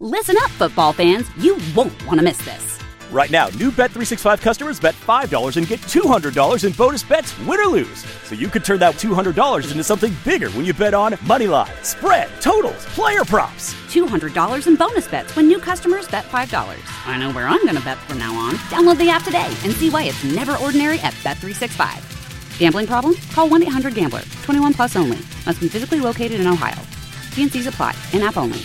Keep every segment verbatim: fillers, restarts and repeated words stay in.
Listen up, football fans. You won't want to miss this. Right now, new Bet three sixty-five customers bet five dollars and get two hundred dollars in bonus bets, win or lose. So you could turn that two hundred dollars into something bigger when you bet on money line, spread, totals, player props. two hundred dollars in bonus bets when new customers bet five dollars. I know where I'm going to bet from now on. Download the app today and see why it's never ordinary at Bet three sixty-five. Gambling problem? Call one eight hundred gambler. twenty-one plus only. Must be physically located in Ohio. T and C's apply. In-app only.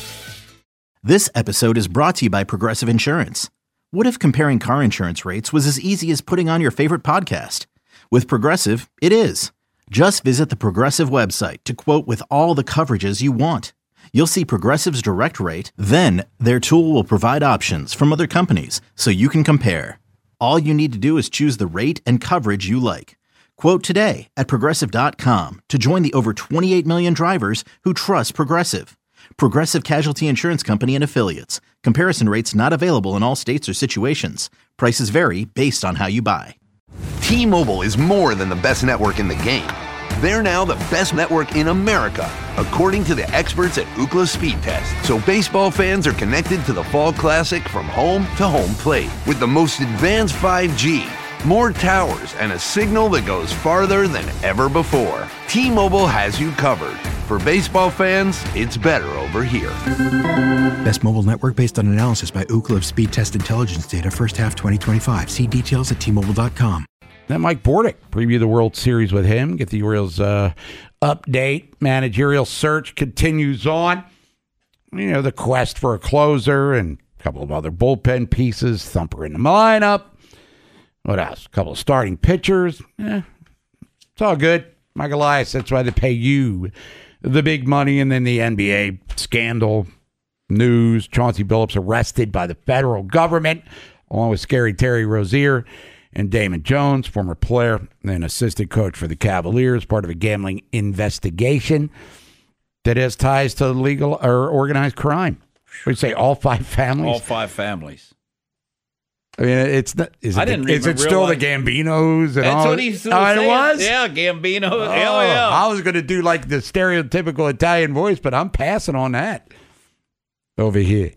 This episode is brought to you by Progressive Insurance. What if comparing car insurance rates was as easy as putting on your favorite podcast? With Progressive, it is. Just visit the Progressive website to quote with all the coverages you want. You'll see Progressive's direct rate, then their tool will provide options from other companies so you can compare. All you need to do is choose the rate and coverage you like. Quote today at Progressive dot com to join the over twenty-eight million drivers who trust Progressive. Progressive Casualty Insurance Company and Affiliates. Comparison rates not available in all states or situations. Prices vary based on how you buy. T-Mobile is more than the best network in the game. They're now the best network in America, according to the experts at Ookla Speed Test. So baseball fans are connected to the Fall Classic from home to home plate. With the most advanced five G, more towers, and a signal that goes farther than ever before. T-Mobile has you covered. For baseball fans, it's better over here. Best mobile network based on analysis by Ookla of Speed Test Intelligence data first half twenty twenty-five. See details at T Mobile dot com. Then Mike Bordick, preview the World Series with him. Get the Orioles uh, update. Managerial search continues on. You know, the quest for a closer and a couple of other bullpen pieces. Thumper in the lineup. What else? A couple of starting pitchers. Eh, it's all good. Mike Elias, that's why they pay you the big money. And then the N B A scandal news. Chauncey Billups arrested by the federal government, along with Scary Terry Rozier and Damon Jones, former player and assistant coach for the Cavaliers, part of a gambling investigation that has ties to legal or organized crime. What do you say, all five families? All five families. I mean, it's not. Is it, I didn't the, is it still realize. the Gambinos? And That's all? what he's oh, saying. it was? Yeah, Gambino. Oh, Hell yeah. I was going to do like the stereotypical Italian voice, but I'm passing on that over here.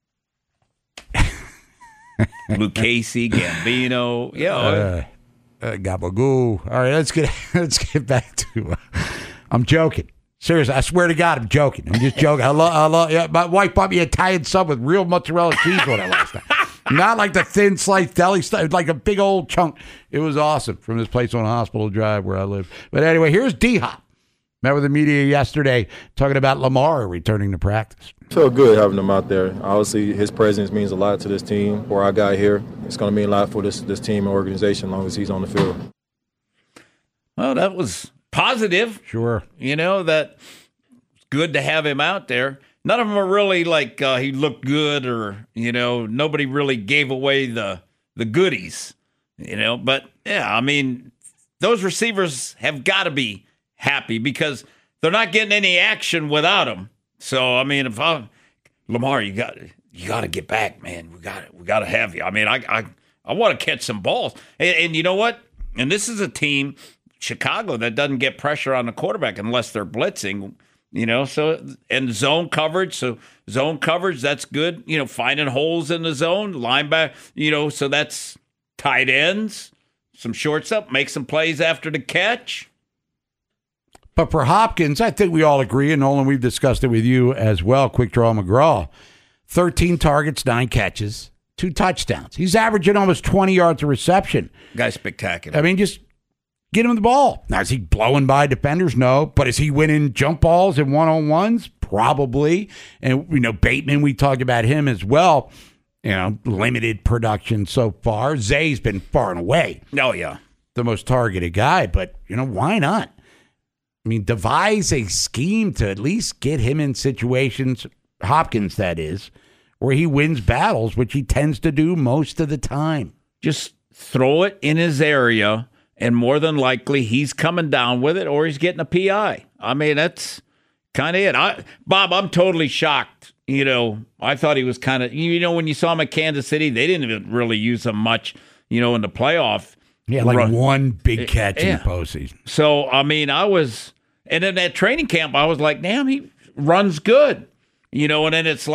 Lucchese, Gambino. Yeah. Uh, uh, Gabagoo. All right, let's get let's get back to. Uh, I'm joking. Seriously, I swear to God, I'm joking. I'm just joking. I love, I love. Yeah, my wife bought me Italian sub with real mozzarella cheese on it last night. Not like the thin sliced deli stuff, like a big old chunk. It was awesome from this place on Hospital Drive where I live. But anyway, here's D-Hop. Met with the media yesterday talking about Lamar returning to practice. Felt good having him out there. Obviously, his presence means a lot to this team. For our guy here, it's going to mean a lot for this this team and organization as long as he's on the field. Well, that was positive. Sure. You know, that it's good to have him out there. None of them are really like uh, he looked good or, you know, nobody really gave away the the goodies, you know. But, yeah, I mean, those receivers have got to be happy because they're not getting any action without him. So, I mean, if I Lamar, you got you got to get back, man. We got we got to have you. I mean, I I, I want to catch some balls. And, and you know what? And this is a team, Chicago, that doesn't get pressure on the quarterback unless they're blitzing. You know, so and zone coverage, so zone coverage, that's good. You know, finding holes in the zone, linebacker, you know, so that's tight ends, some shortstop, make some plays after the catch. But for Hopkins, I think we all agree, and Nolan, we've discussed it with you as well, Quick Draw McGraw, thirteen targets, nine catches, two touchdowns. He's averaging almost twenty yards a reception. Guy's spectacular. I mean, just get him the ball. Now, is he blowing by defenders? No. But is he winning jump balls and one-on-ones? Probably. And, you know, Bateman, we talked about him as well. You know, limited production so far. Zay's been far and away. Oh, yeah. The most targeted guy. But, you know, why not? I mean, devise a scheme to at least get him in situations, Hopkins, that is, where he wins battles, which he tends to do most of the time. Just throw it in his area. And more than likely, he's coming down with it or he's getting a P I. I mean, that's kind of it. I, Bob, I'm totally shocked. You know, I thought he was kind of, you know, when you saw him at Kansas City, they didn't even really use him much, you know, in the playoff. Yeah, like run. one big catch yeah. in the postseason. So, I mean, I was, and in that training camp, I was like, damn, he runs good. You know, and then it's like,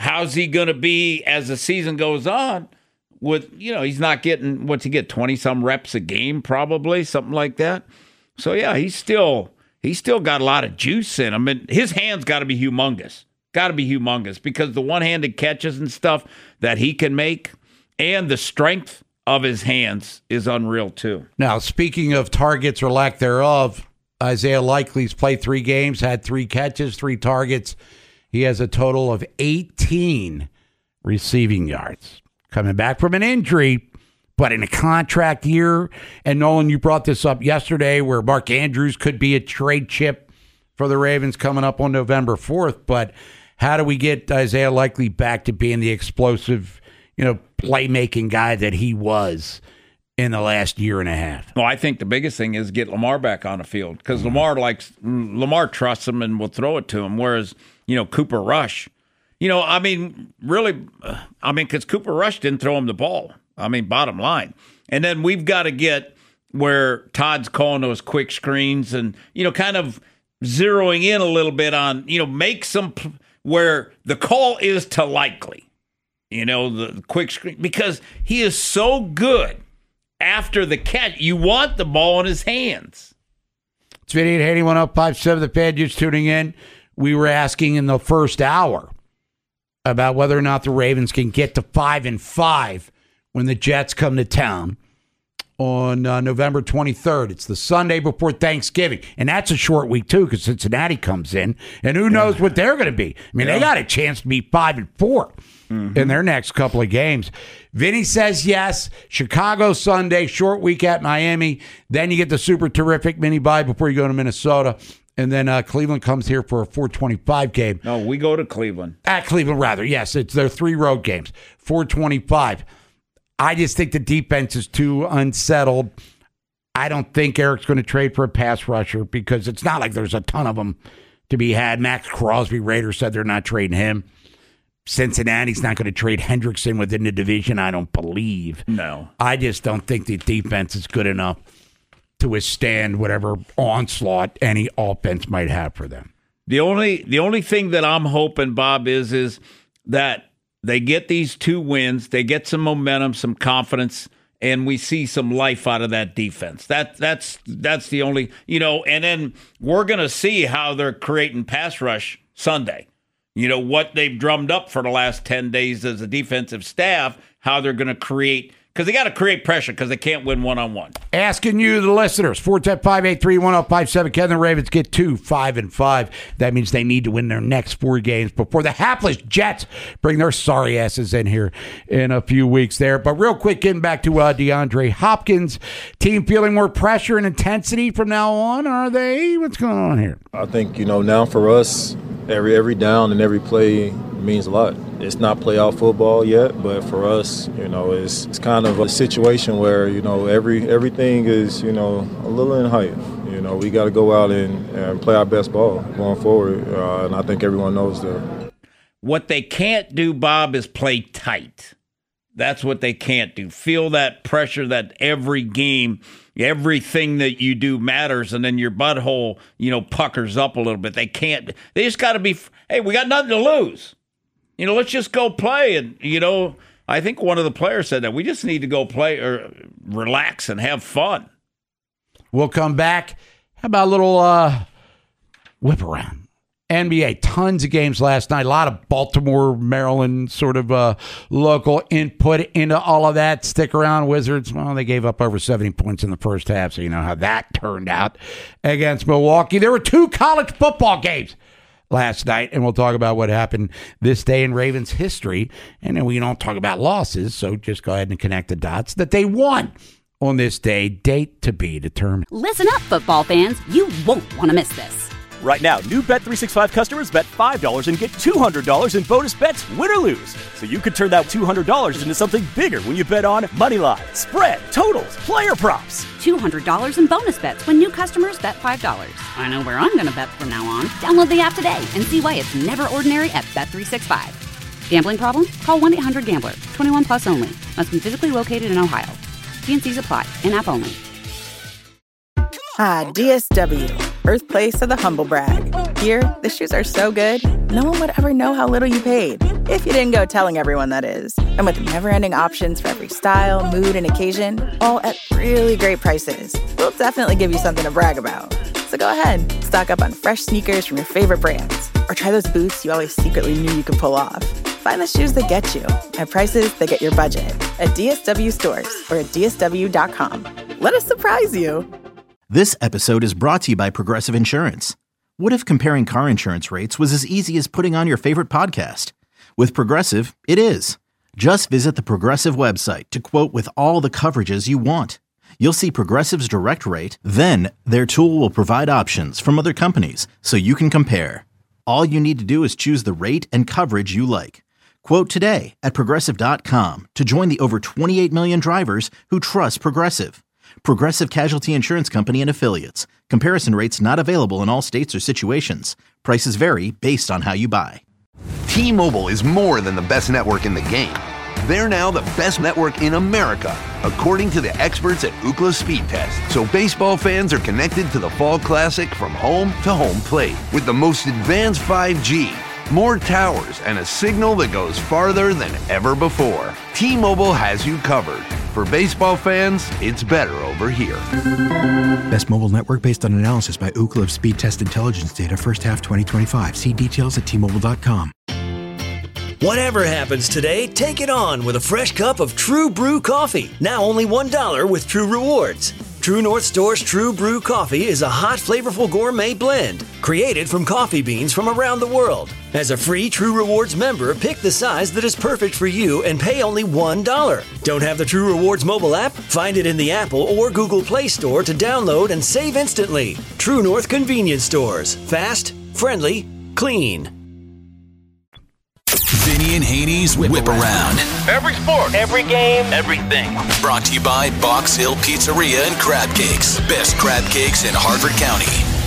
how's he going to be as the season goes on? With, you know, he's not getting, what's he get, twenty-some reps a game probably, something like that. So, yeah, he's still he's still got a lot of juice in him. And his hands got to be humongous. Got to be humongous because the one-handed catches and stuff that he can make and the strength of his hands is unreal too. Now, speaking of targets or lack thereof, Isaiah Likely's played three games, had three catches, three targets. He has a total of eighteen receiving yards. Coming back from an injury, but in a contract year. And Nolan, you brought this up yesterday where Mark Andrews could be a trade chip for the Ravens coming up on November fourth. But how do we get Isaiah Likely back to being the explosive, you know, playmaking guy that he was in the last year and a half? Well, I think the biggest thing is get Lamar back on the field because mm-hmm. Lamar likes Lamar trusts him and will throw it to him. Whereas, you know, Cooper Rush, you know, I mean, really, I mean, because Cooper Rush didn't throw him the ball. I mean, bottom line. And then we've got to get where Todd's calling those quick screens and, you know, kind of zeroing in a little bit on, you know, make some where the call is to Likely, you know, the quick screen, because he is so good after the catch. You want the ball in his hands. It's Vinny and Haney, one oh five seven, the Fan. Just tuning in. We were asking in the first hour about whether or not the Ravens can get to five and five when the Jets come to town on uh, November twenty-third. It's the Sunday before Thanksgiving. And that's a short week, too, because Cincinnati comes in. And who knows yeah. what they're going to be. I mean, yeah. they got a chance to be five and four mm-hmm. in their next couple of games. Vinny says yes. Chicago Sunday, short week at Miami. Then you get the super terrific mini bye before you go to Minnesota. And then uh, Cleveland comes here for a four twenty-five game. No, we go to Cleveland. At Cleveland, rather. Yes, it's their three road games. four twenty-five. I just think the defense is too unsettled. I don't think Eric's going to trade for a pass rusher because it's not like there's a ton of them to be had. Max Crosby, Raiders said they're not trading him. Cincinnati's not going to trade Hendrickson within the division, I don't believe. No. I just don't think the defense is good enough to withstand whatever onslaught any offense might have for them. The only the only thing that I'm hoping, Bob, is is that they get these two wins, they get some momentum, some confidence, and we see some life out of that defense. That that's that's the only, you know, and then we're going to see how they're creating pass rush Sunday. You know, what they've drummed up for the last ten days as a defensive staff, how they're going to create, because they got to create pressure because they can't win one-on-one. Asking you, the listeners, four one zero, five eight three, one oh five seven. Can the Ravens get to five and five? That means they need to win their next four games before the hapless Jets bring their sorry asses in here in a few weeks there. But real quick, getting back to uh, DeAndre Hopkins. Team feeling more pressure and intensity from now on, are they? What's going on here? I think, you know, now for us, every every down and every play means a lot. It's not playoff football yet, but for us, you know, it's it's kind of a situation where, you know, every everything is, you know, a little in height. You know, we got to go out and, and play our best ball going forward, uh, and I think everyone knows that. What they can't do, Bob, is play tight. That's what they can't do. Feel that pressure that every game, everything that you do matters, and then your butthole, you know, puckers up a little bit. They can't. They just got to be, hey, we got nothing to lose. You know, let's just go play. And, you know, I think one of the players said that we just need to go play or relax and have fun. We'll come back. How about a little uh, whip around? N B A, tons of games last night. A lot of Baltimore, Maryland sort of uh, local input into all of that. Stick around, Wizards. Well, they gave up over seventy points in the first half, so you know how that turned out against Milwaukee. There were two college football games last night, and we'll talk about what happened this day in Ravens history. And then we don't talk about losses, so just go ahead and connect the dots that they won on this day. Date to be determined. Listen up, football fans. You won't want to miss this. Right now, new Bet three sixty-five customers bet five dollars and get two hundred dollars in bonus bets, win or lose. So you could turn that two hundred dollars into something bigger when you bet on money line, spread, totals, player props. two hundred dollars in bonus bets when new customers bet five dollars. I know where I'm going to bet from now on. Download the app today and see why it's never ordinary at Bet three sixty-five. Gambling problem? Call one eight hundred gambler. twenty-one plus only. Must be physically located in Ohio. T and C's apply. In-app only. Ah, D S W, birthplace of the humble brag. Here, the shoes are so good, no one would ever know how little you paid. If you didn't go telling everyone, that is. And with never-ending options for every style, mood, and occasion, all at really great prices, we'll definitely give you something to brag about. So go ahead, stock up on fresh sneakers from your favorite brands, or try those boots you always secretly knew you could pull off. Find the shoes that get you at prices that get your budget at D S W stores or at D S W dot com. Let us surprise you. This episode is brought to you by Progressive Insurance. What if comparing car insurance rates was as easy as putting on your favorite podcast? With Progressive, it is. Just visit the Progressive website to quote with all the coverages you want. You'll see Progressive's direct rate, then their tool will provide options from other companies so you can compare. All you need to do is choose the rate and coverage you like. Quote today at Progressive dot com to join the over twenty-eight million drivers who trust Progressive. Progressive Casualty Insurance Company and Affiliates. Comparison rates not available in all states or situations. Prices vary based on how you buy. T-Mobile is more than the best network in the game. They're now the best network in America, according to the experts at Ookla Speed Test. So baseball fans are connected to the Fall Classic from home to home plate with the most advanced five G, more towers, and a signal that goes farther than ever before. T-Mobile has you covered. For baseball fans, it's better over here. Best mobile network based on analysis by Ookla of Speed Test Intelligence data first half twenty twenty-five. See details at T Mobile dot com. Whatever happens today, take it on with a fresh cup of True Brew coffee. Now only one dollar with True Rewards. True North Store's True Brew coffee is a hot, flavorful gourmet blend created from coffee beans from around the world. As a free True Rewards member, pick the size that is perfect for you and pay only one dollar. Don't have the True Rewards mobile app? Find it in the Apple or Google Play Store to download and save instantly. True North Convenience Stores. Fast, friendly, clean. Vinny and Haney's Whip, Whip Around. Every sport, every game, everything. Brought to you by Box Hill Pizzeria and Crab Cakes. Best crab cakes in Harford County.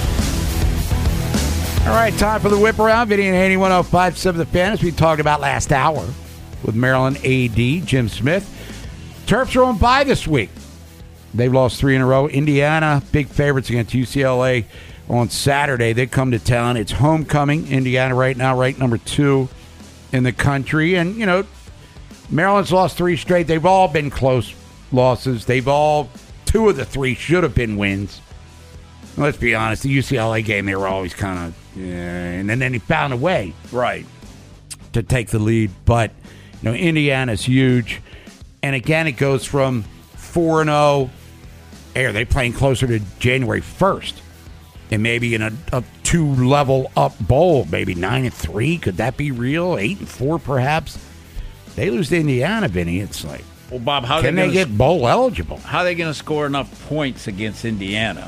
All right, time for the Whip Around. Vinny and Haney, one oh five point seven The Fan, as we talked about last hour with Maryland A D Jim Smith. Terps are on bye this week. They've lost three in a row. Indiana, big favorites against U C L A on Saturday. They come to town. It's homecoming. Indiana right now, ranked number two in the country. And, you know, Maryland's lost three straight. They've all been close losses. They've all, two of the three should have been wins. Let's be honest, the U C L A game, they were always kind of, yeah, and then, then he found a way. Right. To take the lead. But, you know, Indiana's huge. And again, it goes from four and oh. Hey, are they playing closer to January first? And maybe in a, a two-level up bowl, maybe nine and three. Could that be real? Eight and four, perhaps. They lose to Indiana, Vinny. It's like, well, Bob, how can they, they get sc- bowl eligible? How are they going to score enough points against Indiana?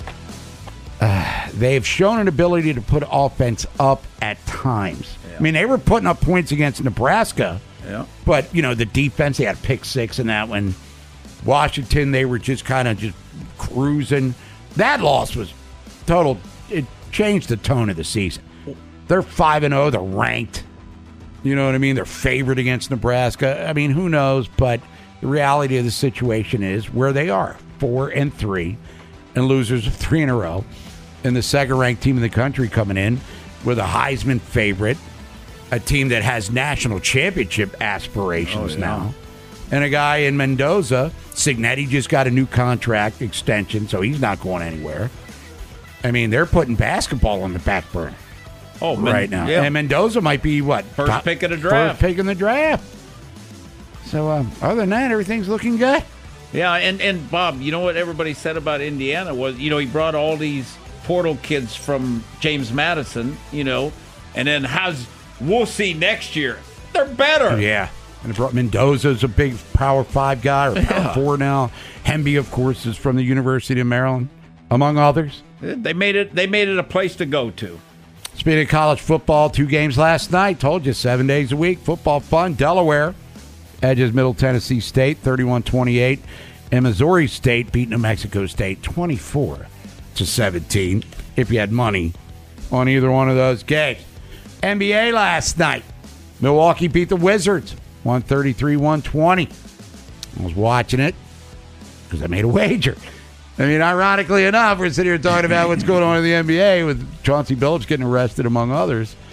Uh, they've shown an ability to put offense up at times. Yeah. I mean, they were putting up points against Nebraska. Yeah. But, you know, the defense, they had a pick six in that one. Washington, they were just kind of just cruising. That loss was total. It changed the tone of the season. They're five and oh. They're ranked. You know what I mean? They're favored against Nebraska. I mean, who knows? But the reality of the situation is where they are. Four and three. And losers of three in a row. And the second-ranked team in the country coming in with a Heisman favorite. A team that has national championship aspirations oh, yeah. now. And a guy in Mendoza, Signetti, just got a new contract extension, so he's not going anywhere. I mean, they're putting basketball on the back burner. Oh, right Men- now. Yeah. And Mendoza might be, what? First top, pick of the draft. First pick in the draft. So, um, other than that, everything's looking good. Yeah, and, and Bob, you know what everybody said about Indiana was, you know, he brought all these portal kids from James Madison, you know, and then how's, we'll see next year. They're better. Yeah. And it brought Mendoza's a big Power Five guy, or Power yeah. Four now. Hemby, of course, is from the University of Maryland, among others. They made it. They made it a place to go to. Speaking of college football, two games last night. Told you, seven days a week. Football fun. Delaware edges Middle Tennessee State, thirty-one twenty-eight. And Missouri State beat New Mexico State, twenty-four to seventeen. If you had money on either one of those games. N B A last night. Milwaukee beat the Wizards, one thirty-three one twenty. I was watching it because I made a wager. I mean, ironically enough, we're sitting here talking about what's going on in the N B A with Chauncey Billups getting arrested, among others.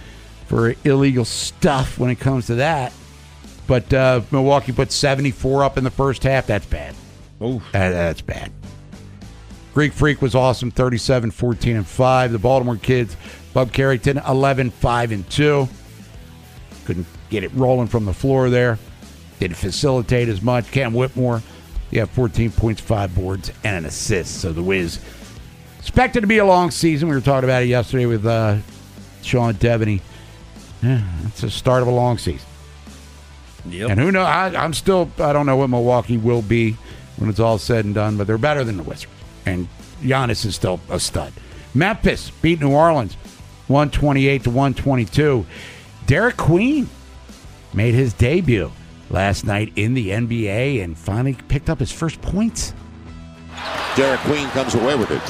for illegal stuff when it comes to that. But uh, Milwaukee put seventy-four up in the first half. That's bad. Ooh. That, that's bad. Greek Freak was awesome, thirty-seven, fourteen, and five. The Baltimore Kids, Bub Carrington, eleven, five, and two. Couldn't get it rolling from the floor there. Didn't facilitate as much. Cam Whitmore, you have fourteen points, five boards, and an assist. So the Wiz expected to be a long season. We were talking about it yesterday with uh, Sean Devaney. Yeah, it's the start of a long season. Yep. And who knows? I, I'm still, I don't know what Milwaukee will be when it's all said and done, but they're better than the Wizards. And Giannis is still a stud. Memphis beat New Orleans one twenty-eight to one twenty-two. Derek Queen made his debut last night in the N B A and finally picked up his first points. Derek Queen comes away with it.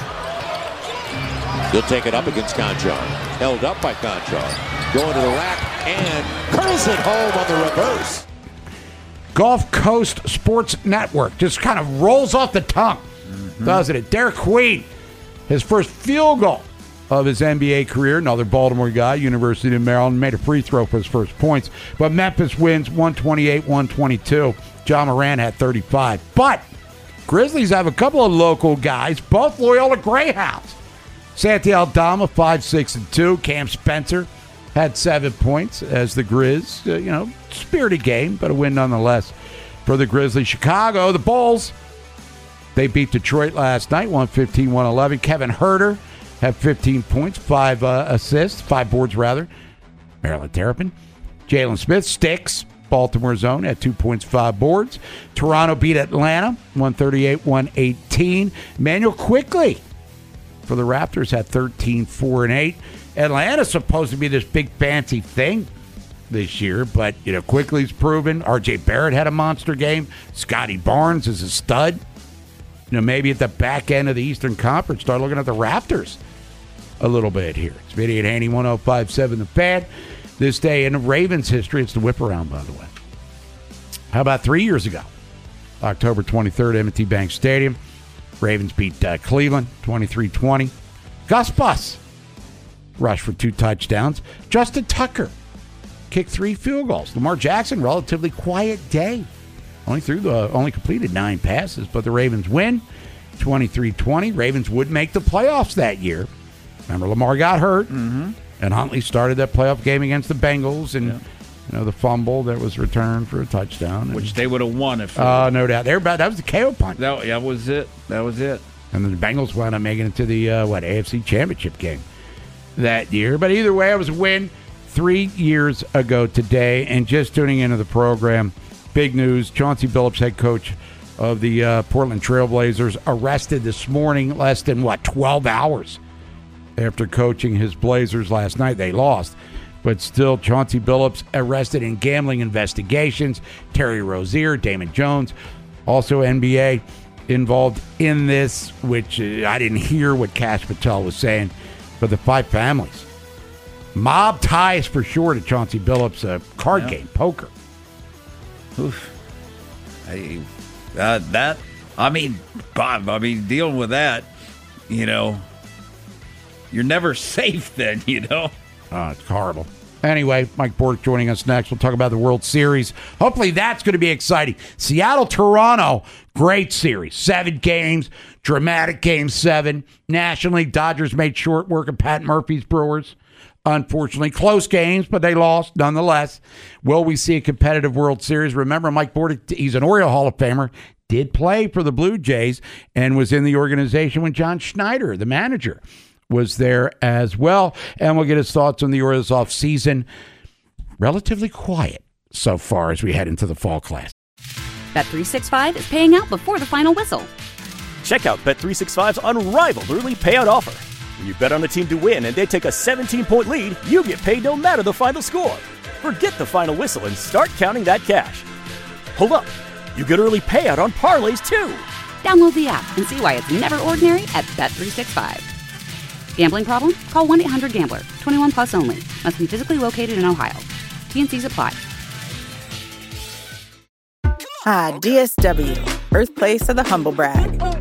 He'll take it up against Conchar. Held up by Conchar. Going to the rack and curls it home on the reverse. Gulf Coast Sports Network just kind of rolls off the tongue, mm-hmm. doesn't it? Derek Queen, his first field goal of his N B A career, another Baltimore guy, University of Maryland, made a free throw for his first points. But Memphis wins one twenty-eight one twenty-two. John Moran had thirty-five. But Grizzlies have a couple of local guys, both Loyola Greyhounds. Santi Aldama, five, six, and two. Cam Spencer had seven points as the Grizz, uh, you know, spirited game, but a win nonetheless for the Grizzlies. Chicago, the Bulls, they beat Detroit last night, one fifteen one eleven. Kevin Huerter had fifteen points, five uh, assists, five boards rather. Maryland Terrapin. Jalen Smith, Sticks, Baltimore zone, had two points, five boards. Toronto beat Atlanta, one thirty-eight one eighteen. Emmanuel Quickley for the Raptors had thirteen, four, and eight. Atlanta's supposed to be this big fancy thing this year, but, you know, Quickley's proven. R J Barrett had a monster game. Scotty Barnes is a stud. You know, maybe at the back end of the Eastern Conference, start looking at the Raptors a little bit here. It's Vinny and Haney, one oh five point seven The Fan. This day in Ravens history, it's the whip around, by the way. How about three years ago? October twenty-third, M and T Bank Stadium. Ravens beat uh, Cleveland, twenty-three twenty. Gus Bus rushed for two touchdowns. Justin Tucker kicked three field goals. Lamar Jackson, relatively quiet day. Only threw the only completed nine passes, but the Ravens win, twenty-three twenty. Ravens would make the playoffs that year. Remember, Lamar got hurt, mm-hmm. and Huntley started that playoff game against the Bengals, and yeah. you know the fumble that was returned for a touchdown, which they would have won if. Uh, no doubt. Everybody, that was the K O punch. That, that was it. That was it. And then the Bengals wound up making it to the uh, what A F C Championship game that year. But either way, it was a win three years ago today. And just tuning into the program, big news: Chauncey Billups, head coach of the uh, Portland Trailblazers, arrested this morning, less than what twelve hours after coaching his Blazers last night. They lost. But still, Chauncey Billups arrested in gambling investigations. Terry Rozier, Damon Jones, also N B A, involved in this, which uh, I didn't hear what Cash Patel was saying, but the five families. Mob ties for sure to Chauncey Billups, a card yeah. game, poker. Oof. I, uh, that, I mean, Bob, I mean, dealing with that, you know, you're never safe then, you know? Oh, it's horrible. Anyway, Mike Bork joining us next. We'll talk about the World Series. Hopefully that's going to be exciting. Seattle-Toronto, great series. Seven games, dramatic game seven. Nationally, Dodgers made short work of Pat Murphy's Brewers. Unfortunately, close games, but they lost nonetheless. Will we see a competitive World Series? Remember, Mike Bork, he's an Oriole Hall of Famer, did play for the Blue Jays and was in the organization when John Schneider, the manager, was there as well. And we'll get his thoughts on the Orioles off season. Relatively quiet so far as we head into the fall class. Bet three sixty-five is paying out before the final whistle. Check out Bet three sixty-five's unrivaled early payout offer. When you bet on a team to win and they take a seventeen-point lead, you get paid no matter the final score. Forget the final whistle and start counting that cash. Hold up. You get early payout on parlays, too. Download the app and see why it's never ordinary at Bet three sixty-five. Gambling problem? Call one eight hundred gambler. twenty-one plus only. Must be physically located in Ohio. T N Cs apply. Ah, D S W, birthplace of the humble brag.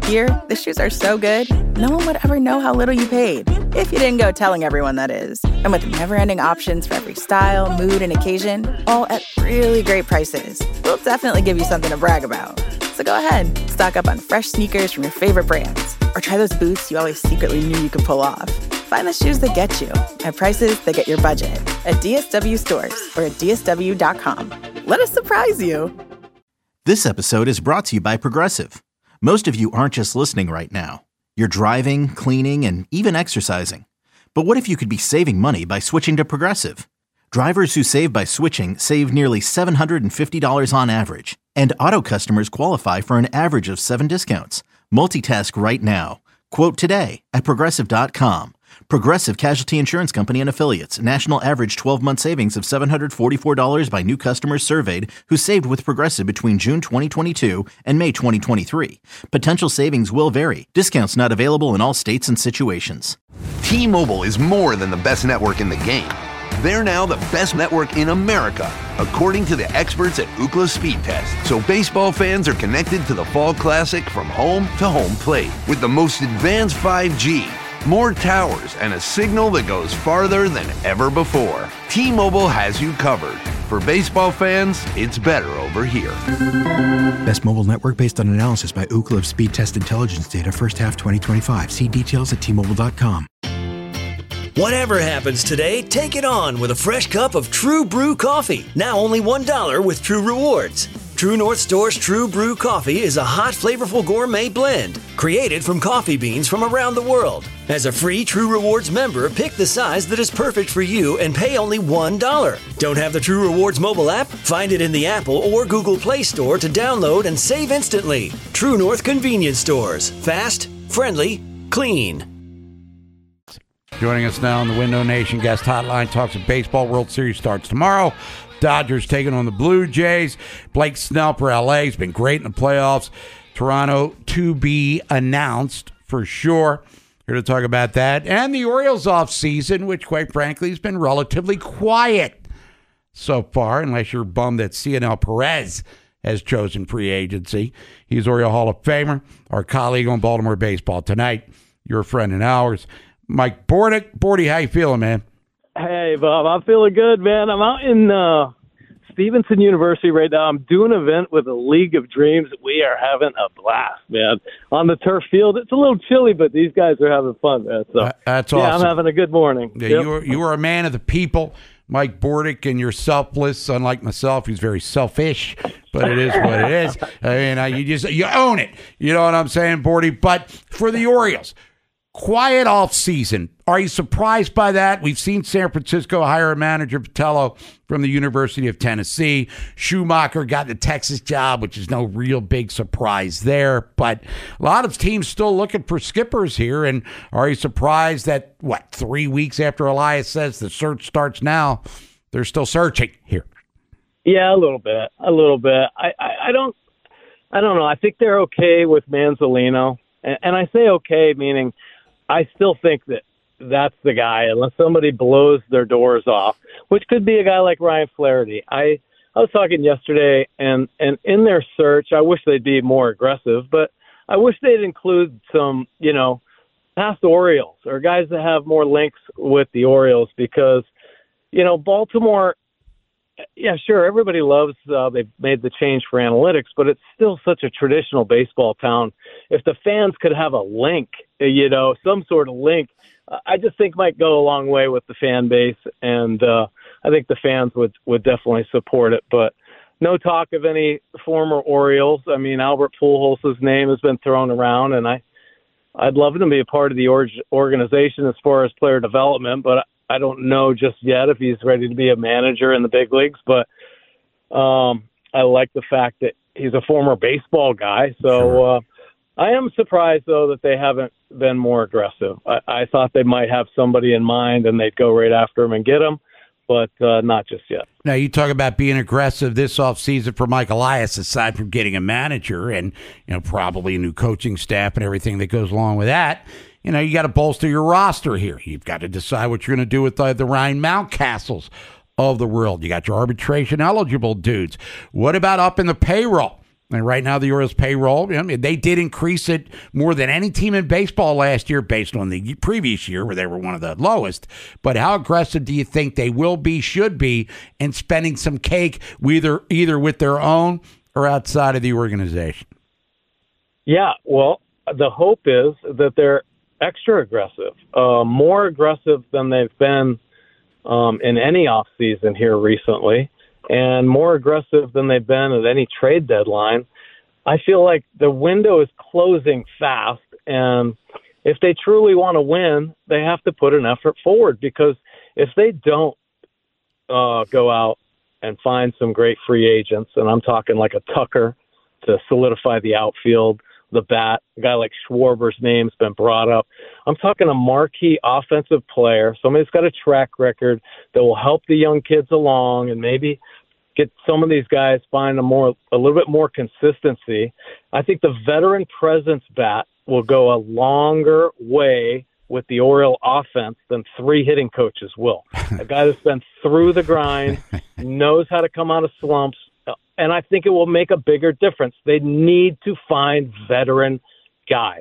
Here, the shoes are so good, no one would ever know how little you paid. If you didn't go telling everyone, that is. And with never-ending options for every style, mood, and occasion, all at really great prices, we'll definitely give you something to brag about. So go ahead, stock up on fresh sneakers from your favorite brands, or try those boots you always secretly knew you could pull off. Find the shoes that get you at prices that get your budget at D S W stores or at D S W dot com. Let us surprise you. This episode is brought to you by Progressive. Most of you aren't just listening right now. You're driving, cleaning, and even exercising. But what if you could be saving money by switching to Progressive? Drivers who save by switching save nearly seven hundred fifty dollars on average. And auto customers qualify for an average of seven discounts. Multitask right now. Quote today at Progressive dot com. Progressive Casualty Insurance Company and Affiliates. National average twelve-month savings of seven hundred forty-four dollars by new customers surveyed who saved with Progressive between June twenty twenty-two and May twenty twenty-three. Potential savings will vary. Discounts not available in all states and situations. T-Mobile is more than the best network in the game. They're now the best network in America, according to the experts at Ookla Speed Test. So baseball fans are connected to the Fall Classic from home to home plate with the most advanced five G, more towers, and a signal that goes farther than ever before. T-Mobile has you covered. For baseball fans, it's better over here. Best mobile network based on analysis by Ookla of Speed Test Intelligence data first half twenty twenty-five. See details at T Mobile dot com. Whatever happens today, take it on with a fresh cup of True Brew coffee. Now only one dollar with True Rewards. True North Store's True Brew coffee is a hot, flavorful gourmet blend created from coffee beans from around the world. As a free True Rewards member, pick the size that is perfect for you and pay only one dollar. Don't have the True Rewards mobile app? Find it in the Apple or Google Play Store to download and save instantly. True North Convenience Stores. Fast, friendly, clean. Joining us now on the Window Nation Guest Hotline, talks of baseball. World Series starts tomorrow. Dodgers taking on the Blue Jays. Blake Snell for L A has been great in the playoffs. Toronto to be announced for sure. Here to talk about that and the Orioles offseason, which quite frankly has been relatively quiet so far, unless you're bummed that Cionel Perez has chosen free agency. He's Oriole Hall of Famer, our colleague on Baltimore Baseball Tonight, your friend and ours, Mike Bordick. Bordy, how you feeling, man? Hey, Bob, I'm feeling good, man. I'm out in uh, Stevenson University right now. I'm doing an event with a League of Dreams. We are having a blast, man. On the turf field, it's a little chilly, but these guys are having fun, man. So, uh, that's yeah, awesome. I'm having a good morning. Yeah, yep. you are you are a man of the people, Mike Bordick, and you're selfless. Unlike myself, he's very selfish, but it is what it is. I mean, uh, you just you own it. You know what I'm saying, Bordy? But for the Orioles, quiet off season. Are you surprised by that? We've seen San Francisco hire a manager, Patello, from the University of Tennessee. Schumacher got the Texas job, which is no real big surprise there. But a lot of teams still looking for skippers here. And are you surprised that, what, three weeks after Elias says the search starts now, they're still searching here? Yeah, a little bit. A little bit. I, I, I don't I don't know. I think they're okay with Manzolino. And, and I say okay, meaning I still think that that's the guy, unless somebody blows their doors off, which could be a guy like Ryan Flaherty. I, I was talking yesterday, and, and in their search, I wish they'd be more aggressive, but I wish they'd include some, you know, past Orioles or guys that have more links with the Orioles because, you know, Baltimore, yeah, sure, everybody loves uh, they've made the change for analytics, but it's still such a traditional baseball town. If the fans could have a link, you know, some sort of link, I just think might go a long way with the fan base, and uh, I think the fans would, would definitely support it. But no talk of any former Orioles. I mean, Albert Pujols' name has been thrown around, and I, I'd love him to be a part of the or- organization as far as player development, but I don't know just yet if he's ready to be a manager in the big leagues. But um, I like the fact that he's a former baseball guy, so sure. uh, I am surprised, though, that they haven't been more aggressive. I, I thought they might have somebody in mind and they'd go right after him and get him, but uh, not just yet. Now, you talk about being aggressive this offseason for Mike Elias, aside from getting a manager and, you know, probably a new coaching staff and everything that goes along with that. You know, you got to bolster your roster here. You've got to decide what you're going to do with the, the Ryan Mountcastles of the world. You got your arbitration eligible dudes. What about up in the payroll? And right now, the Orioles' payroll, I mean, they did increase it more than any team in baseball last year based on the previous year where they were one of the lowest. But how aggressive do you think they will be, should be, in spending some cake either, either with their own or outside of the organization? Yeah, well, the hope is that they're extra aggressive, uh, more aggressive than they've been um, in any offseason here recently, and more aggressive than they've been at any trade deadline. I feel like the window is closing fast, and if they truly want to win, they have to put an effort forward, because if they don't uh, go out and find some great free agents, and I'm talking like a Tucker to solidify the outfield, the bat, a guy like Schwarber's name's been brought up. I'm talking a marquee offensive player, somebody that's got a track record that will help the young kids along and maybe get some of these guys find a more, a little bit more consistency. I think the veteran presence bat will go a longer way with the Oriole offense than three hitting coaches will. A guy that's been through the grind, knows how to come out of slumps, and I think it will make a bigger difference. They need to find veteran guys.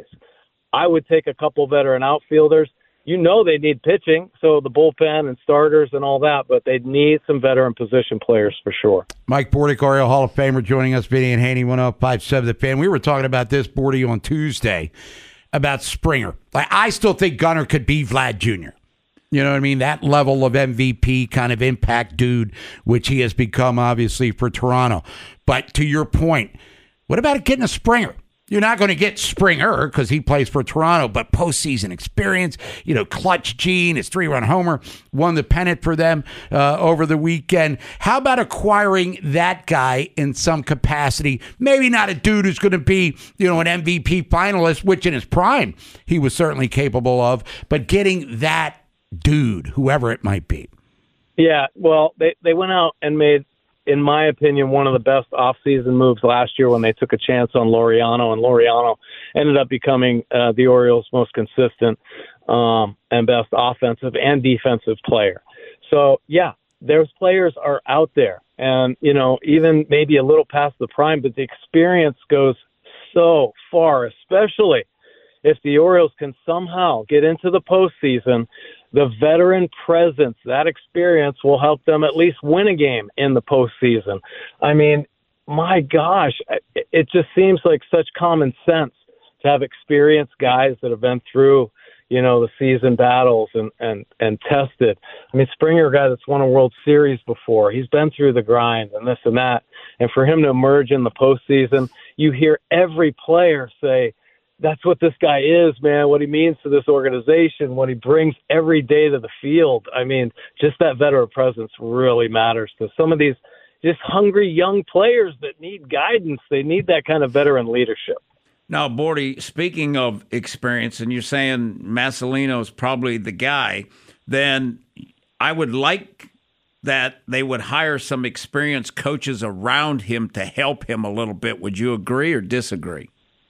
I would take a couple veteran outfielders. You know they need pitching, so the bullpen and starters and all that, but they need some veteran position players for sure. Mike Bordick, Oriole Hall of Famer, joining us, Vinny and Haney, one oh five point seven The Fan. We were talking about this, Bordy, on Tuesday, about Springer. Like, I still think Gunnar could be Vlad Junior You know what I mean? That level of M V P kind of impact dude, which he has become, obviously, for Toronto. But to your point, what about getting a Springer? You're not going to get Springer because he plays for Toronto, but postseason experience, you know, clutch gene, his three-run homer, won the pennant for them uh, over the weekend. How about acquiring that guy in some capacity? Maybe not a dude who's going to be, you know, an M V P finalist, which in his prime he was certainly capable of, but getting that dude, whoever it might be. Yeah, well, they, they went out and made, in my opinion, one of the best offseason moves last year when they took a chance on Laureano, and Laureano ended up becoming uh, the Orioles' most consistent um, and best offensive and defensive player. So, yeah, those players are out there, and, you know, even maybe a little past the prime, but the experience goes so far, especially if the Orioles can somehow get into the postseason. The veteran presence, that experience will help them at least win a game in the postseason. I mean, my gosh, it just seems like such common sense to have experienced guys that have been through, you know, the season battles and, and, and tested. I mean, Springer, a guy that's won a World Series before, he's been through the grind and this and that. And for him to emerge in the postseason, you hear every player say, that's what this guy is, man, what he means to this organization, what he brings every day to the field. I mean, just that veteran presence really matters to some of these just hungry young players that need guidance. They need that kind of veteran leadership. Now, Bordy, speaking of experience, and you're saying Masalino is probably the guy, then I would like that they would hire some experienced coaches around him to help him a little bit. Would you agree or disagree?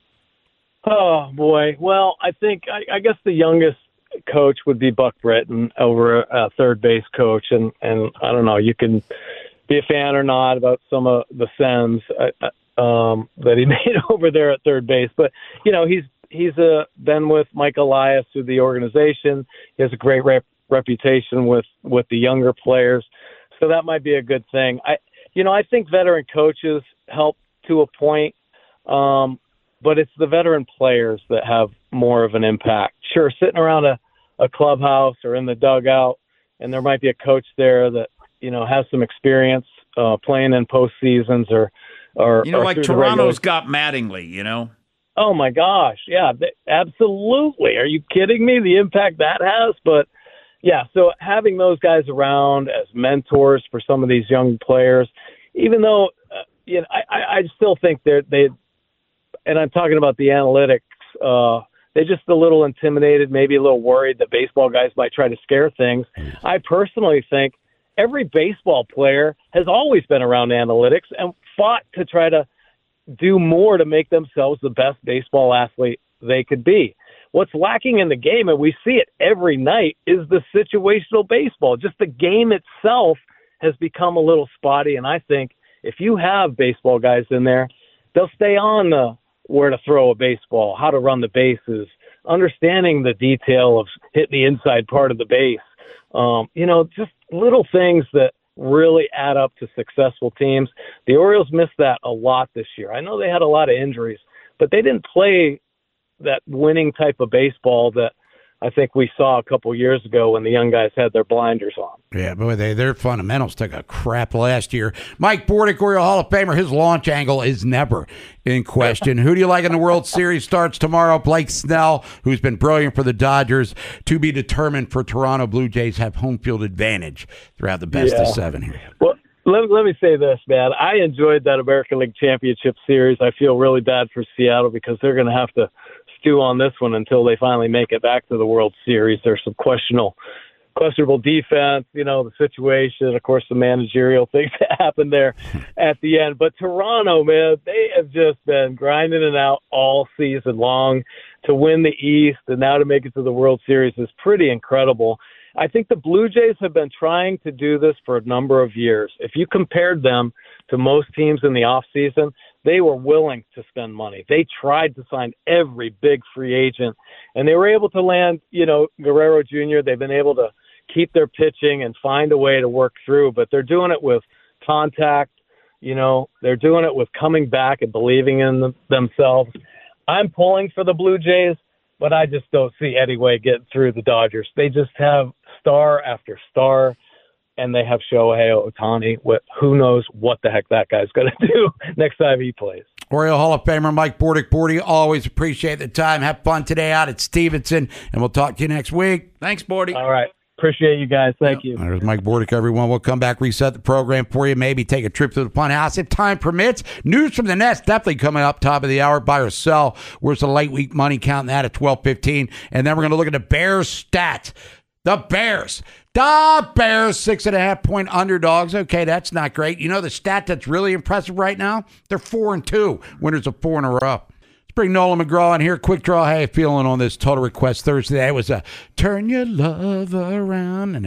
Oh, boy. Well, I think, I, I guess the youngest coach would be Buck Britton over a third base coach. And, and I don't know, you can be a fan or not about some of the sends uh, um, that he made over there at third base. But, you know, he's he's uh, been with Mike Elias through the organization. He has a great rep- reputation with, with the younger players. So that might be a good thing. I, you know, I think veteran coaches help to a point. Um, But it's the veteran players that have more of an impact. Sure, sitting around a, a clubhouse or in the dugout, and there might be a coach there that, you know, has some experience uh, playing in postseasons or, or you know, or like Toronto's got Mattingly, you know. Oh my gosh, yeah, th- absolutely. Are you kidding me? The impact that has, but yeah. So having those guys around as mentors for some of these young players, even though uh, you know, I, I still think they're they. And I'm talking about the analytics. Uh, they're just a little intimidated, maybe a little worried that baseball guys might try to scare things. I personally think every baseball player has always been around analytics and fought to try to do more to make themselves the best baseball athlete they could be. What's lacking in the game, and we see it every night, is the situational baseball. Just the game itself has become a little spotty, and I think if you have baseball guys in there they'll stay on the where to throw a baseball, how to run the bases, understanding the detail of hitting the inside part of the base. Um, you know, just little things that really add up to successful teams. The Orioles missed that a lot this year. I know they had a lot of injuries, but they didn't play that winning type of baseball that I think we saw a couple years ago when the young guys had their blinders on. Yeah, boy, they, their fundamentals took a crap last year. Mike Bordick, Oriole Hall of Famer, his launch angle is never in question. Who do you like in the World Series? Starts tomorrow. Blake Snell, who's been brilliant for the Dodgers, to be determined for Toronto Blue Jays, have home field advantage throughout the best yeah. of seven here. Well, let, let me say this, man. I enjoyed that American League Championship Series. I feel really bad for Seattle because they're going to have to stew on this one until they finally make it back to the World Series. There's some questionable questionable defense, you know, the situation, of course, the managerial things that happened there at the end. But Toronto, man, they have just been grinding it out all season long to win the East and now to make it to the World Series is pretty incredible. I think the Blue Jays have been trying to do this for a number of years. If you compared them to most teams in the offseason, they were willing to spend money. They tried to sign every big free agent, and they were able to land, you know, Guerrero Junior They've been able to keep their pitching and find a way to work through, but they're doing it with contact. You know, they're doing it with coming back and believing in them, themselves. I'm pulling for the Blue Jays, but I just don't see any way getting through the Dodgers. They just have star after star, and they have Shohei Ohtani. Who knows what the heck that guy's going to do next time he plays. Oriole Hall of Famer Mike Bordick. Bordy, always appreciate the time. Have fun today out at Stevenson, and we'll talk to you next week. Thanks, Bordy. All right. Appreciate you guys. Thank you. There's Mike Bordick, everyone. We'll come back, reset the program for you, maybe take a trip to the Punt House if time permits. News from the Nest definitely coming up top of the hour. Buy or sell. Where's the late week money? Counting that at twelve fifteen. And then we're going to look at the Bears stats. The Bears. The Bears, six and a half point underdogs. Okay, that's not great. You know the stat that's really impressive right now? They're four and two. Winners of four in a row. Bring Nolan McGraw in here. Quick draw. How you feeling on this Total Request Thursday? It was a turn your love around.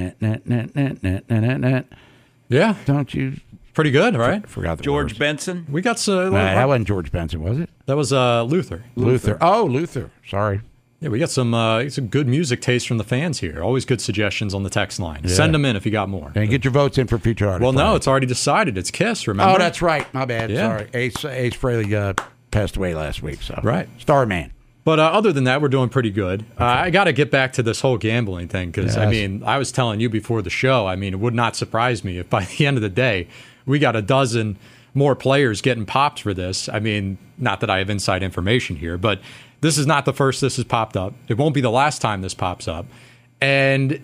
Yeah. Don't you? Pretty good, right? I forgot the George words. Benson. We got some. Nah, that wasn't George Benson, was it? That was uh, Luther. Luther. Luther. Oh, Luther. Sorry. Yeah, we got some uh, some good music taste from the fans here. Always good suggestions on the text line. Yeah. Send them in if you got more. And get your votes in for future artists. Well, no, it's already decided. It's Kiss, remember? Oh, that's right. My bad. Yeah. Sorry. Ace, Ace Frehley uh, passed away last week. So right. Starman. But uh, other than that, we're doing pretty good. Uh, I got to get back to this whole gambling thing because, yes. I mean, I was telling you before the show, I mean, it would not surprise me if by the end of the day we got a dozen more players getting popped for this. I mean, not that I have inside information here, but this is not the first this has popped up. It won't be the last time this pops up. And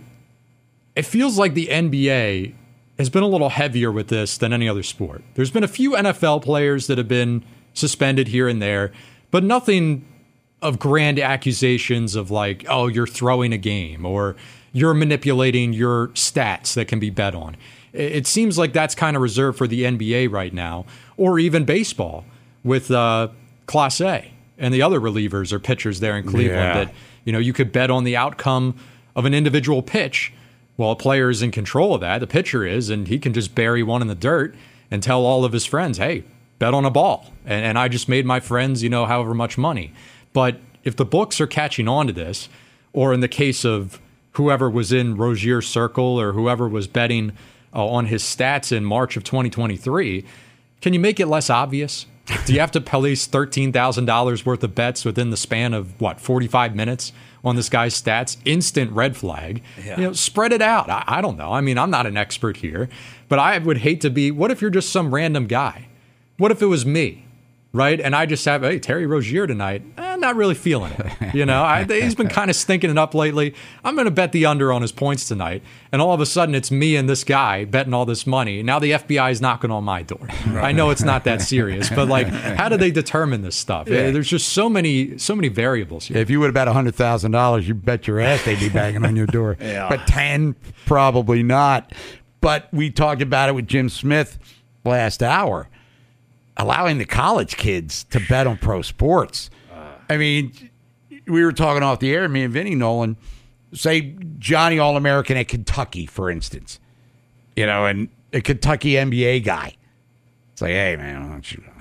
it feels like the N B A has been a little heavier with this than any other sport. There's been a few N F L players that have been suspended here and there, but nothing of grand accusations of like, oh, you're throwing a game or you're manipulating your stats that can be bet on. It seems like that's kind of reserved for the N B A right now, or even baseball with uh, Class A and the other relievers or pitchers there in Cleveland yeah. that, you know, you could bet on the outcome of an individual pitch. Well, a player is in control of that. The pitcher is, and he can just bury one in the dirt and tell all of his friends, hey, bet on a ball. And, and I just made my friends, you know, however much money. But if the books are catching on to this, or in the case of whoever was in Rozier's circle or whoever was betting uh, on his stats in March of twenty twenty-three, can you make it less obvious? Do you have to place thirteen thousand dollars worth of bets within the span of, what, forty-five minutes on this guy's stats? Instant red flag. Yeah. You know, spread it out. I, I don't know. I mean, I'm not an expert here, but I would hate to be, what if you're just some random guy? What if it was me? Right? And I just have, hey, Terry Rozier tonight. Eh, not really feeling it. You know, I, he's been kind of stinking it up lately. I'm going to bet the under on his points tonight. And all of a sudden, it's me and this guy betting all this money. Now the F B I is knocking on my door. Right. I know it's not that serious, but like, how do they determine this stuff? Yeah. There's just so many, so many variables here. If you would have bet one hundred thousand dollars, you bet your ass they'd be banging on your door. Yeah. But ten, probably not. But we talked about it with Jim Smith last hour. Allowing the college kids to bet on pro sports. I mean, we were talking off the air, me and Vinny Nolan, say Johnny All-American at Kentucky, for instance, you know, and a Kentucky N B A guy. It's like, hey, man, why don't you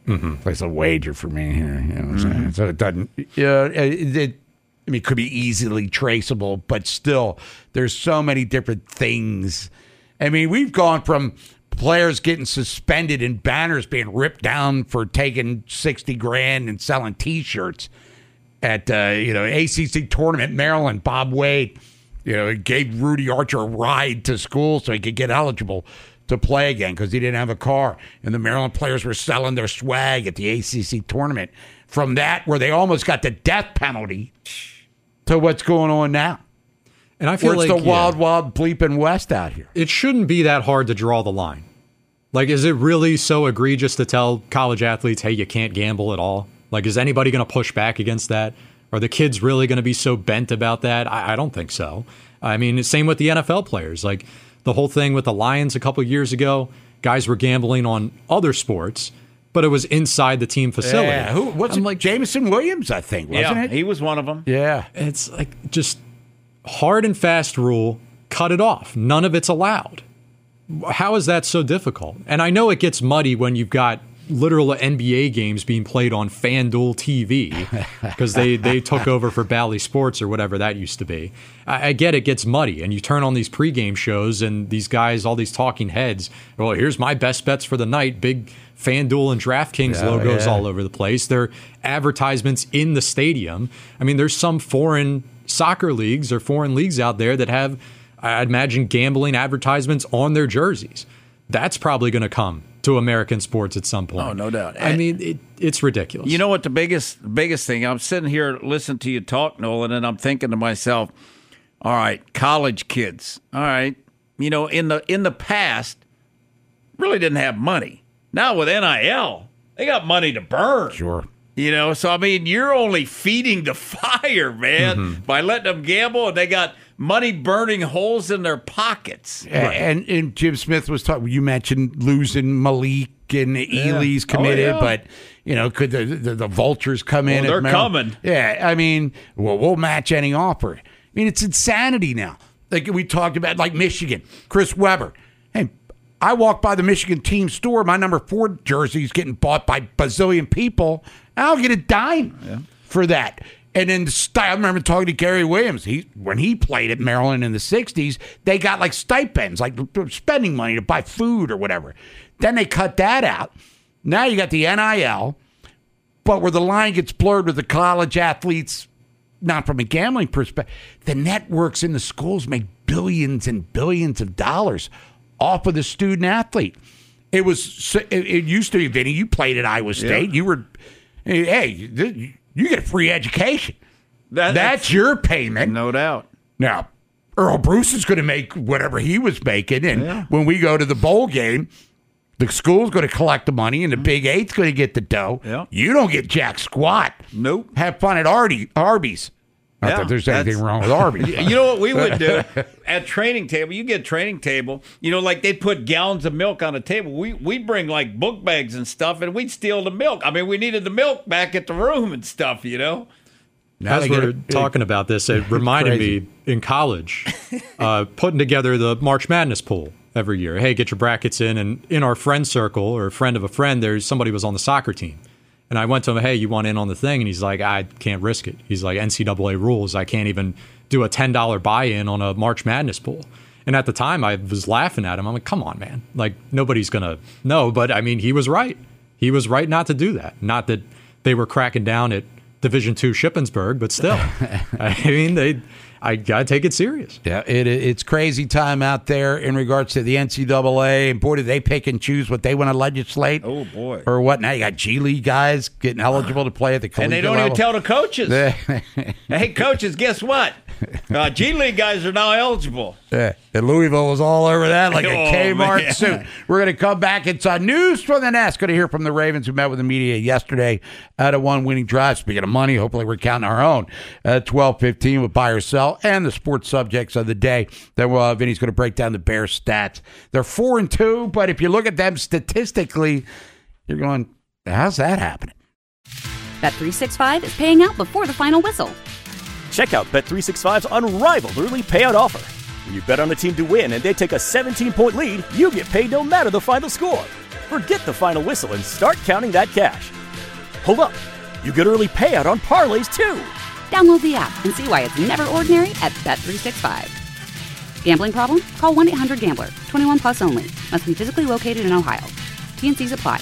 Mm-hmm. Place a wager for me here. You know what I'm saying? Mm-hmm. So it doesn't. Yeah, it, it, I mean, it could be easily traceable, but still, there's so many different things. I mean, we've gone from players getting suspended and banners being ripped down for taking sixty grand and selling T-shirts at uh, you know A C C tournament, Maryland. Bob Wade, you know, gave Rudy Archer a ride to school so he could get eligible to play again because he didn't have a car. And the Maryland players were selling their swag at the A C C tournament. From that, where they almost got the death penalty, to what's going on now. And I feel where it's like the wild, yeah, wild bleeping West out here. It shouldn't be that hard to draw the line. Like, is it really so egregious to tell college athletes, hey, you can't gamble at all? Like, is anybody going to push back against that? Are the kids really going to be so bent about that? I, I don't think so. I mean, same with the N F L players. Like, the whole thing with the Lions a couple years ago, guys were gambling on other sports, but it was inside the team facility. Yeah, who? What's I'm it, like Jameson Williams? I think wasn't yeah, it? He was one of them. Yeah, it's like just hard and fast rule. Cut it off. None of it's allowed. How is that so difficult? And I know it gets muddy when you've got literal N B A games being played on FanDuel T V because they, they took over for Bally Sports or whatever that used to be. I, I get it gets muddy, and you turn on these pregame shows and these guys, all these talking heads, well, here's my best bets for the night, big FanDuel and DraftKings yeah, logos yeah. all over the place. They're advertisements in the stadium. I mean, there's some foreign soccer leagues or foreign leagues out there that have, I'd imagine, gambling advertisements on their jerseys. That's probably going to come to American sports at some point. Oh, no doubt. I mean, it, it's ridiculous. You know what the biggest biggest thing? I'm sitting here listening to you talk, Nolan, and I'm thinking to myself, all right, college kids. All right, you know, in the in the past, really didn't have money. Now with N I L, they got money to burn. Sure. You know, so I mean, you're only feeding the fire, man, Mm-hmm. by letting them gamble, and they got money burning holes in their pockets. A- And, and Jim Smith was talking. You mentioned losing Malik and Ely's committed, Oh, yeah. but you know, could the the, the vultures come in? Well, they're at Maryland? coming. Yeah, I mean, well, we'll match any offer. I mean, it's insanity now. Like we talked about, like Michigan, Chris Webber. Hey, I walk by the Michigan team store. My number four jersey is getting bought by bazillion people. I'll get a dime Yeah. for that. And then the style, I remember talking to Gary Williams. He when he played at Maryland in the sixties, they got like stipends, like spending money to buy food or whatever. Then they cut that out. Now you got the N I L, but where the line gets blurred with the college athletes, not from a gambling perspective, the networks in the schools make billions and billions of dollars off of the student athlete. It was it, it used to be, Vinny, you played at Iowa State. Yeah. You were, hey, you get a free education. That, that's, that's your payment. No doubt. Now, Earl Bruce is going to make whatever he was making. And Yeah. when we go to the bowl game, the school's going to collect the money and the Big Eight's going to get the dough. Yeah. You don't get jack squat. Nope. Have fun at Artie, Arby's. Not Yeah, that there's anything that's- wrong with Arby's. You know what we would do at training table? You get training table. You know, like they put gallons of milk on the table. We we bring like book bags and stuff, and we'd steal the milk. I mean, we needed the milk back at the room and stuff. You know. Now As they we're get a- talking about this, it reminded Crazy. me in college, uh, putting together the March Madness pool every year. Hey, get your brackets in. And in our friend circle or a friend of a friend, there's somebody was on the soccer team. And I went to him, hey, you want in on the thing? And he's like, I can't risk it. He's like, N C double A rules. I can't even do a ten dollars buy-in on a March Madness pool. And at the time, I was laughing at him. I'm like, come on, man. Like, nobody's going to know. But, I mean, he was right. He was right not to do that. Not that they were cracking down at Division two Shippensburg, but still. I mean, they... I got to take it serious. Yeah, it, it's crazy time out there in regards to the N C double A. And boy, do they pick and choose what they want to legislate. Oh, boy. Or what. Now you got G League guys getting eligible to play at the collegiate And they don't level. even tell the coaches. Hey, coaches, guess what? Uh, G League guys are now eligible. Yeah, and Louisville was all over that like a Oh, Kmart man. suit. We're going to come back. It's uh, news from the Nest. Going to hear from the Ravens who met with the media yesterday at a one-winning drive. Speaking of money, hopefully we're counting our own at twelve fifteen with buy or sell and the sports subjects of the day. Then uh, Vinny's going to break down the Bears stats. They're four and two, but if you look at them statistically, you're going, how's that happening? Bet three sixty-five is paying out before the final whistle. Check out Bet three sixty-five's unrivaled early payout offer. When you bet on a team to win and they take a seventeen-point lead, you get paid no matter the final score. Forget the final whistle and start counting that cash. Hold up. You get early payout on parlays, too. Download the app and see why it's never ordinary at Bet three sixty-five. Gambling problem? Call one eight hundred gambler. twenty-one plus only. Must be physically located in Ohio. T N Cs apply.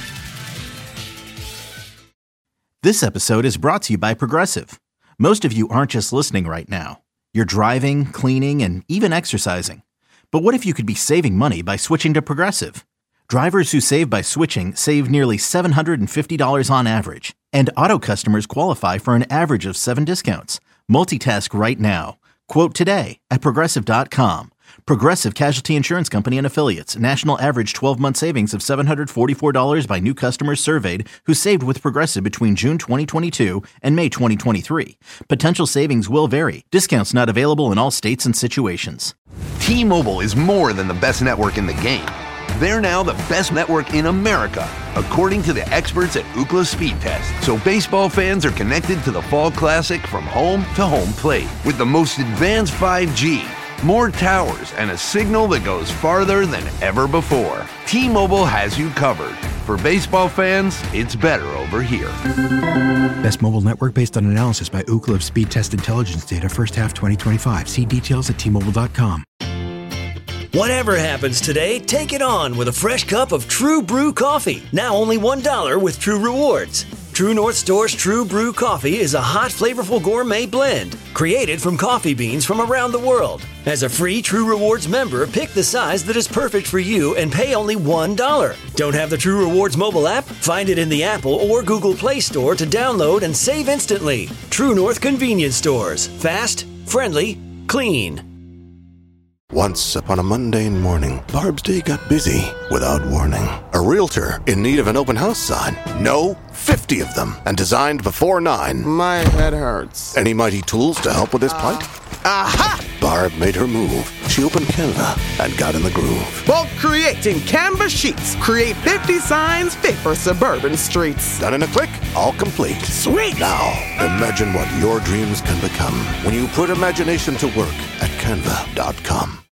This episode is brought to you by Progressive. Most of you aren't just listening right now. You're driving, cleaning, and even exercising. But what if you could be saving money by switching to Progressive? Drivers who save by switching save nearly seven hundred fifty dollars on average. And auto customers qualify for an average of seven discounts. Multitask right now. Quote today at Progressive dot com. Progressive Casualty Insurance Company and Affiliates. National average twelve-month savings of seven hundred forty-four dollars by new customers surveyed who saved with Progressive between June twenty twenty-two and May twenty twenty-three. Potential savings will vary. Discounts not available in all states and situations. T-Mobile is more than the best network in the game. They're now the best network in America, according to the experts at Ookla Speed Test. So baseball fans are connected to the Fall Classic from home to home plate with the most advanced five G, more towers, and a signal that goes farther than ever before. T-Mobile has you covered. For baseball fans, it's better over here. Best mobile network based on analysis by Ookla of Speed Test Intelligence data first half twenty twenty-five. See details at T Mobile dot com. Whatever happens today, take it on with a fresh cup of True Brew coffee. Now only one dollar with True Rewards. True North Store's True Brew coffee is a hot, flavorful gourmet blend created from coffee beans from around the world. As a free True Rewards member, pick the size that is perfect for you and pay only one dollar. Don't have the True Rewards mobile app? Find it in the Apple or Google Play Store to download and save instantly. True North Convenience Stores. Fast, friendly, clean. Once upon a mundane morning, Barb's day got busy without warning. A realtor in need of an open house sign. No, fifty of them, and designed before nine. My head hurts. Any mighty tools to help with this plight? Aha! Barb made her move. She opened Canva and got in the groove. Bulk creating Canva sheets. Create fifty signs fit for suburban streets. Done in a click, all complete. Sweet! Now, imagine what your dreams can become when you put imagination to work at Canva dot com.